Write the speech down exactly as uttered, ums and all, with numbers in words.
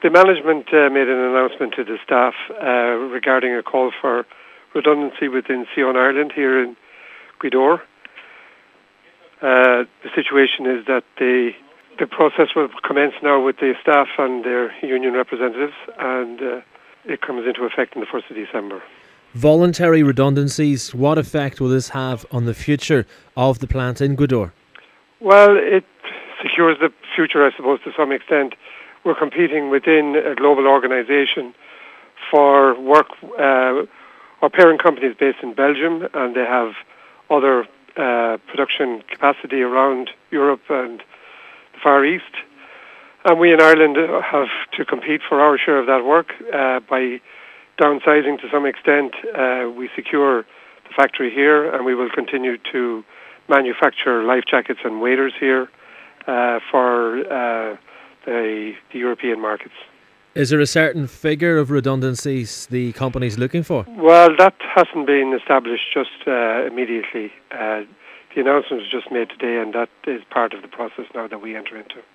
The management uh, made an announcement to the staff uh, regarding a call for redundancy within Sion Ireland here in Gweedore. Uh, the situation is that the the process will commence now with the staff and their union representatives, and uh, it comes into effect on the first of December. Voluntary redundancies, what effect will this have on the future of the plant in Gweedore? Well, it secures the future, I suppose, to some extent. We're competing within a global organisation for work. Uh, our parent company is based in Belgium, and they have other uh, production capacity around Europe and the Far East. And we in Ireland have to compete for our share of that work uh, by downsizing to some extent. Uh, we secure the factory here, and we will continue to manufacture life jackets and waders here uh, for uh, the, the European markets. Is there a certain figure of redundancies the company's looking for? Well, that hasn't been established just uh, immediately. Uh, the announcement was just made today, and that is part of the process now that we enter into.